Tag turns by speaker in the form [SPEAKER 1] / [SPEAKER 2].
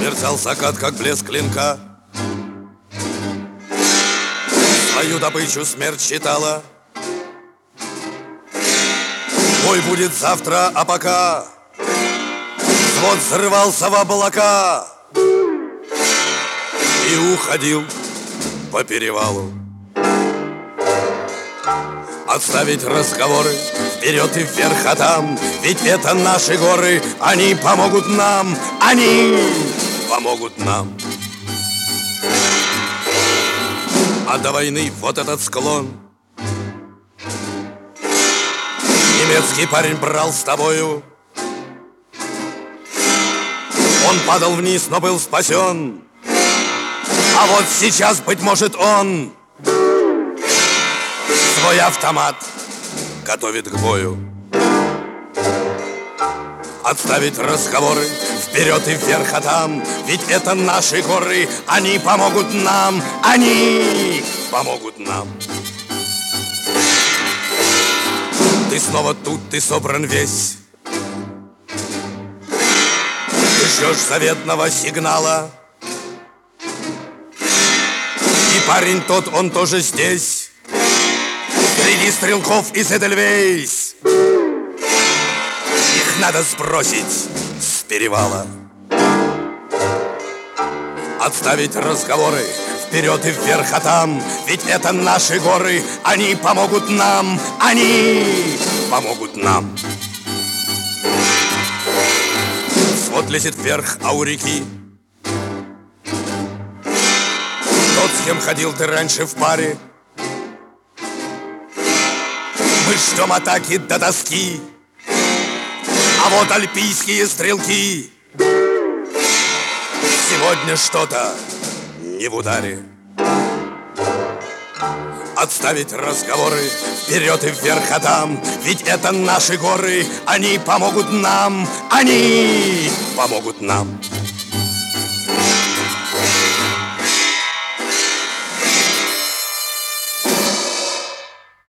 [SPEAKER 1] Мерцал закат, как блеск клинка. Свою добычу смерть считала. Бой будет завтра, а пока взвод взрывался в облака и уходил по перевалу. Отставить разговоры, вперед и вверх, а там ведь это наши горы. Они помогут нам, они помогут нам. А до войны вот этот склон немецкий парень брал с тобою. Он падал вниз, но был спасен. А вот сейчас, быть может, он свой автомат готовит к бою. Отставить разговоры, вперед и вверх, а там ведь это наши горы. Они помогут нам, они помогут нам. Ты снова тут, ты собран весь. Ты ждешь заветного сигнала. И парень тот, он тоже здесь, среди стрелков из Эдельвейс. Их надо сбросить с перевала. Отставить разговоры, вперед и вверх, а там ведь это наши горы. Они помогут нам, они помогут нам. Свод лезет вверх, а у реки тот, с кем ходил ты раньше в паре. Мы ждем атаки до доски, а вот альпийские стрелки сегодня что-то не в ударе. Отставить разговоры, вперед и вверх, а там ведь это наши горы. Они помогут нам, они помогут нам.